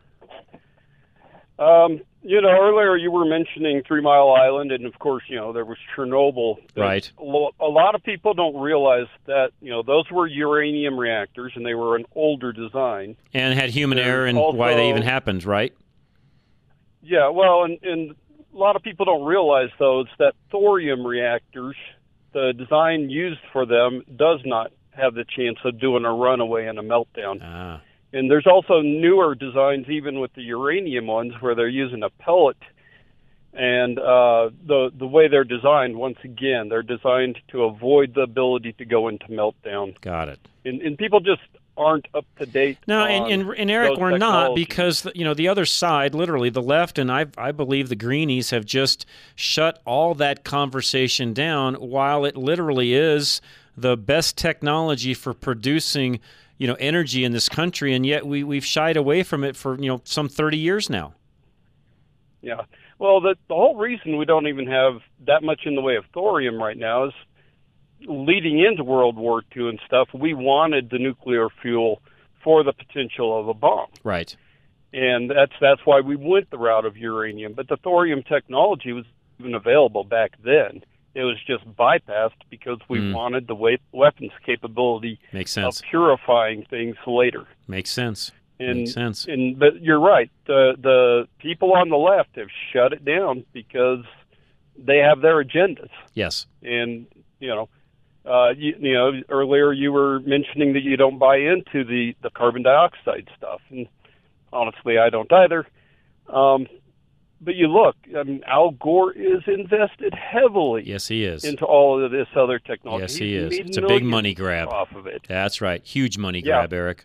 Speaker 20: Um, you know, earlier you were mentioning Three Mile Island, and of course, you know, there was Chernobyl.
Speaker 1: Right.
Speaker 20: A lo- a lot of people don't realize that, you know, those were uranium reactors, and they were an older design.
Speaker 1: And had human
Speaker 20: And
Speaker 1: error in
Speaker 20: also-
Speaker 1: why they even happened, right?
Speaker 20: Yeah, well, and, and a lot of people don't realize, though, it's that thorium reactors, the design used for them does not have the chance of doing a runaway and a meltdown.
Speaker 1: Ah.
Speaker 20: And there's also newer designs, even with the uranium ones, where they're using a pellet. And uh, the the way they're designed, once again, they're designed to avoid the ability to go into meltdown.
Speaker 1: Got it.
Speaker 20: And, and people just aren't up to date.
Speaker 1: No,
Speaker 20: on
Speaker 1: and, and, and Eric,
Speaker 20: those
Speaker 1: we're not,
Speaker 20: technologies.
Speaker 1: because you know the other side, literally the left, and I I believe the greenies have just shut all that conversation down. While it literally is the best technology for producing, you know, energy in this country, and yet we we've shied away from it for you know some thirty years now.
Speaker 20: Yeah. Well, the the whole reason we don't even have that much in the way of thorium right now is, leading into World War Two and stuff, we wanted the nuclear fuel for the potential of a bomb.
Speaker 1: Right.
Speaker 20: And that's that's why we went the route of uranium. But the thorium technology was even available back then. It was just bypassed because we
Speaker 1: Mm.
Speaker 20: wanted the wa- weapons capability
Speaker 1: Makes sense.
Speaker 20: of purifying things later.
Speaker 1: Makes sense.
Speaker 20: And,
Speaker 1: Makes sense.
Speaker 20: And but you're right. The the people on the left have shut it down because they have their agendas.
Speaker 1: Yes.
Speaker 20: And you know, uh, you, you know, earlier you were mentioning that you don't buy into the the carbon dioxide stuff, and honestly, I don't either. Um, but you look, I mean, Al Gore is invested heavily.
Speaker 1: Yes, he is.
Speaker 20: Into all of this other technology.
Speaker 1: Yes, he
Speaker 20: He's
Speaker 1: is.
Speaker 20: made
Speaker 1: It's a big
Speaker 20: millions
Speaker 1: money grab.
Speaker 20: off of it.
Speaker 1: That's right. Huge money
Speaker 20: Yeah.
Speaker 1: grab, Eric.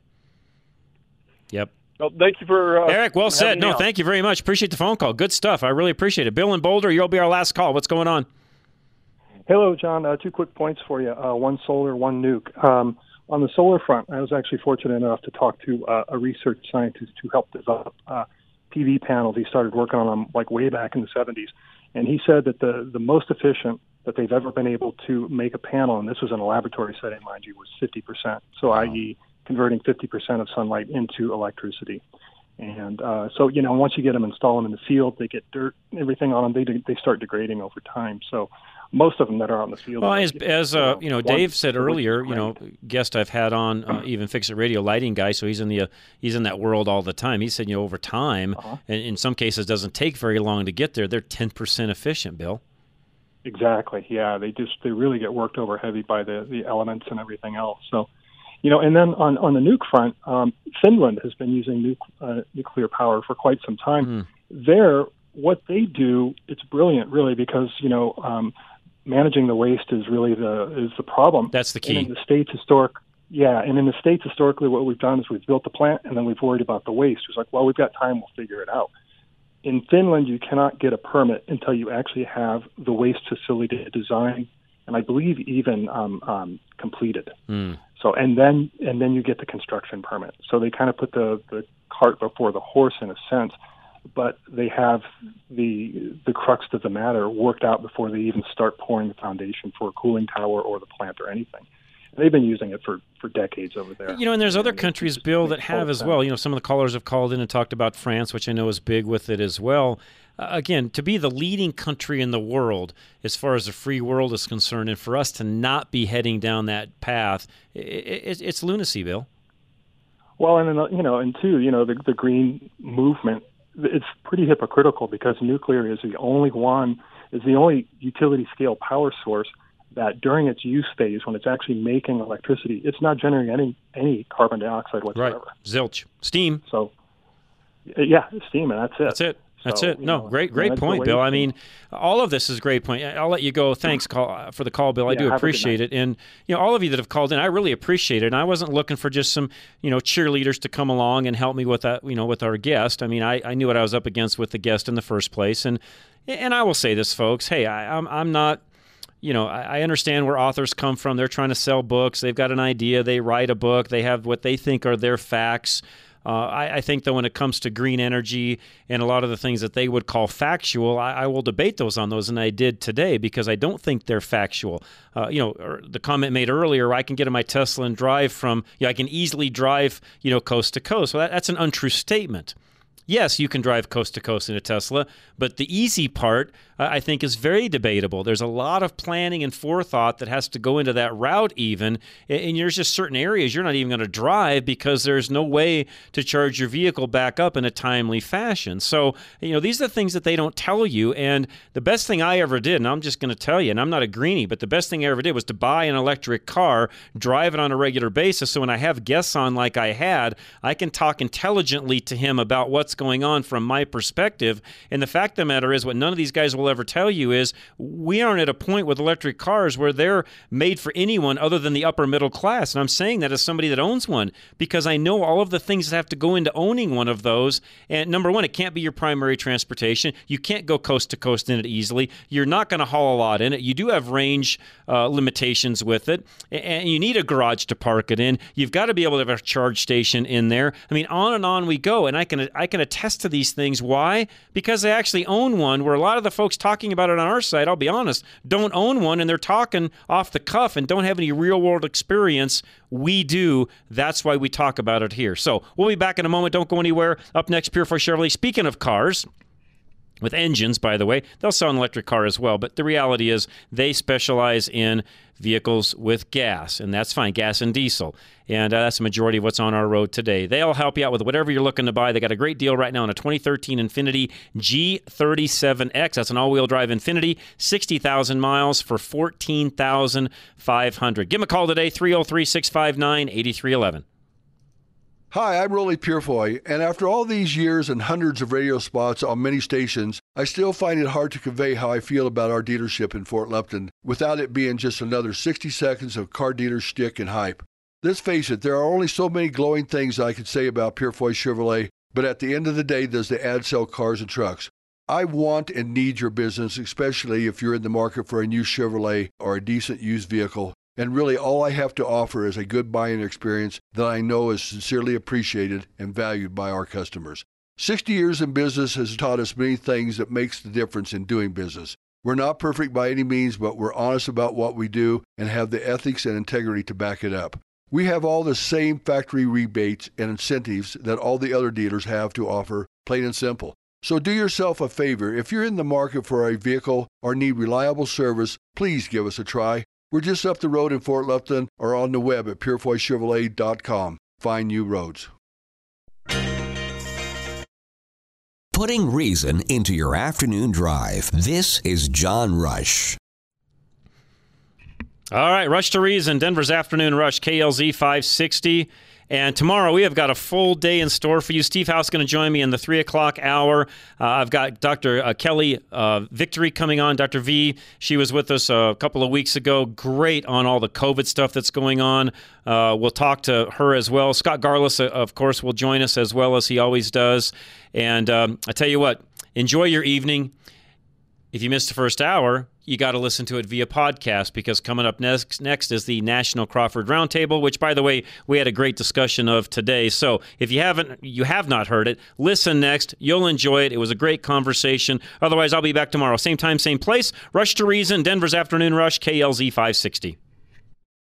Speaker 1: Yep.
Speaker 20: Well, thank you for uh,
Speaker 1: Eric, well said.
Speaker 20: having me
Speaker 1: No,
Speaker 20: on.
Speaker 1: thank you very much. Appreciate the phone call. Good stuff. I really appreciate it. Bill in Boulder, you'll be our last call. What's going on?
Speaker 21: Hello, John. Uh, two quick points for you. Uh, one solar, one nuke. Um, on the solar front, I was actually fortunate enough to talk to uh, a research scientist who helped develop uh, P V panels. He started working on them like way back in the seventies. And he said that the, the most efficient that they've ever been able to make a panel, and this was in a laboratory setting, mind you, was fifty percent. So, wow. that is converting fifty percent of sunlight into electricity. And uh, so, you know, once you get them, install them in the field, they get dirt, everything on them, they they start degrading over time. So most of them that are out in the field.
Speaker 1: Well,
Speaker 21: are,
Speaker 1: as, as uh, you know,
Speaker 21: one-
Speaker 1: Dave said earlier, you know, guest I've had on, uh, even Fix It Radio lighting guy, so he's in the uh, he's in that world all the time. He said, you know, over time,
Speaker 21: Uh-huh.
Speaker 1: and in some cases, doesn't take very long to get there. They're ten percent efficient, Bill.
Speaker 21: Exactly. Yeah, they just they really get worked over heavy by the the elements and everything else. So, you know, and then on on the nuke front, um, Finland has been using nuke, uh, nuclear power for quite some time.
Speaker 1: Mm.
Speaker 21: There, what they do, it's brilliant, really, because you know, um, managing the waste is really the is the problem.
Speaker 1: That's the key.
Speaker 21: And in the states, historic. Yeah, and in the states, historically, what we've done is we've built the plant, and then we've worried about the waste. It's like, well, we've got time, we'll figure it out. In Finland, you cannot get a permit until you actually have the waste facility designed, and I believe even um, um, completed.
Speaker 1: Mm.
Speaker 21: So, and then and then you get the construction permit. So they kind of put the, the cart before the horse in a sense, but they have the the crux of the matter worked out before they even start pouring the foundation for a cooling tower or the plant or anything. They've been using it for, for decades over there.
Speaker 1: You know, and there's other countries, Bill, that have as well. You know, some of the callers have called in and talked about France, which I know is big with it as well. Uh, again, to be the leading country in the world as far as the free world is concerned, and for us to not be heading down that path, it, it, it's lunacy, Bill.
Speaker 21: Well, and you know, and two, you know, the the green movement, it's pretty hypocritical because nuclear is the only one, is the only utility scale power source that during its use phase, when it's actually making electricity, it's not generating any any carbon dioxide whatsoever.
Speaker 1: Right. Zilch. Steam.
Speaker 21: So, Yeah, steaming. That's it.
Speaker 1: That's it. That's
Speaker 21: So,
Speaker 1: it.
Speaker 21: you
Speaker 1: No,
Speaker 21: know,
Speaker 1: great,
Speaker 21: yeah,
Speaker 1: great
Speaker 21: that's
Speaker 1: point,
Speaker 21: the
Speaker 1: Bill.
Speaker 21: way
Speaker 1: I
Speaker 21: to-
Speaker 1: mean, all of this is a great point. I'll let you go. Thanks call, for the call, Bill. I
Speaker 21: Yeah,
Speaker 1: do
Speaker 21: have a good
Speaker 1: appreciate
Speaker 21: night.
Speaker 1: it. And, you know, all of you that have called in, I really appreciate it. And I wasn't looking for just some, you know, cheerleaders to come along and help me with that, you know, with our guest. I mean, I, I knew what I was up against with the guest in the first place. And, and I will say this, folks. Hey, I, I'm, I'm not... You know, I understand where authors come from. They're trying to sell books. They've got an idea. They write a book. They have what they think are their facts. Uh, I, I think, though, when it comes to green energy and a lot of the things that they would call factual, I, I will debate those on those, and I did today because I don't think they're factual. Uh, you know, the comment made earlier, I can get in my Tesla and drive from, you know, I can easily drive, you know, coast to coast. Well, that, that's an untrue statement. Yes, you can drive coast to coast in a Tesla, but the easy part, uh, I think, is very debatable. There's a lot of planning and forethought that has to go into that route even, and, and there's just certain areas you're not even going to drive because there's no way to charge your vehicle back up in a timely fashion. So, you know, these are the things that they don't tell you, and the best thing I ever did, and I'm just going to tell you, and I'm not a greenie, but the best thing I ever did was to buy an electric car, drive it on a regular basis, so when I have guests on like I had, I can talk intelligently to him about what's going on from my perspective. And the fact of the matter is, what none of these guys will ever tell you is we aren't at a point with electric cars where they're made for anyone other than the upper middle class. And I'm saying that as somebody that owns one because I know all of the things that have to go into owning one of those. And number one, it can't be your primary transportation. You can't go coast to coast in it easily. You're not going to haul a lot in it. You do have range uh, limitations with it, and you need a garage to park it in. You've got to be able to have a charge station in there. I mean, on and on we go. And I can I can attest to these things. Why? Because I actually own one, where a lot of the folks talking about it on our site, I'll be honest, don't own one, and they're talking off the cuff and don't have any real world experience. We do. That's why we talk about it here. So we'll be back in a moment. Don't go anywhere. Up next, Purefoy Chevrolet. Speaking of cars, with engines, by the way, they'll sell an electric car as well. But the reality is they specialize in vehicles with gas, and that's fine, gas and diesel. And uh, that's the majority of what's on our road today. They'll help you out with whatever you're looking to buy. They got a great deal right now on a twenty thirteen Infiniti G thirty-seven X. That's an all-wheel drive Infiniti, sixty thousand miles for fourteen thousand five hundred dollars. Give them a call today, three oh three, six five nine, eight three one one.
Speaker 2: Hi, I'm Rolly Purefoy, and after all these years and hundreds of radio spots on many stations, I still find it hard to convey how I feel about our dealership in Fort Lupton without it being just another sixty seconds of car dealer shtick and hype. Let's face it, there are only so many glowing things I could say about Purefoy Chevrolet, but at the end of the day, does the ad sell cars and trucks? I want and need your business, especially if you're in the market for a new Chevrolet or a decent used vehicle. And really, all I have to offer is a good buying experience that I know is sincerely appreciated and valued by our customers. sixty years in business has taught us many things that makes the difference in doing business. We're not perfect by any means, but we're honest about what we do and have the ethics and integrity to back it up. We have all the same factory rebates and incentives that all the other dealers have to offer, plain and simple. So do yourself a favor. If you're in the market for a vehicle or need reliable service, please give us a try. We're just up the road in Fort Lupton or on the web at purefoy chevrolet dot com. Find new roads.
Speaker 19: Putting reason into your afternoon drive. This is John Rush.
Speaker 1: All right, Rush to Reason, Denver's Afternoon Rush, K L Z five sixty. And tomorrow we have got a full day in store for you. Steve House is going to join me in the three o'clock hour. Uh, I've got Doctor Uh, Kelly uh, Victory coming on, Doctor V. She was with us a couple of weeks ago. Great on all the COVID stuff that's going on. Uh, we'll talk to her as well. Scott Garlis, uh, of course, will join us as well as he always does. And um, I tell you what, enjoy your evening. If you missed the first hour, you got to listen to it via podcast, because coming up next next is the National Crawford Roundtable, which, by the way, we had a great discussion of today. So if you haven't, you have not heard it, listen next. You'll enjoy it. It was a great conversation. Otherwise, I'll be back tomorrow. Same time, same place. Rush to Reason, Denver's Afternoon Rush, K L Z five sixty.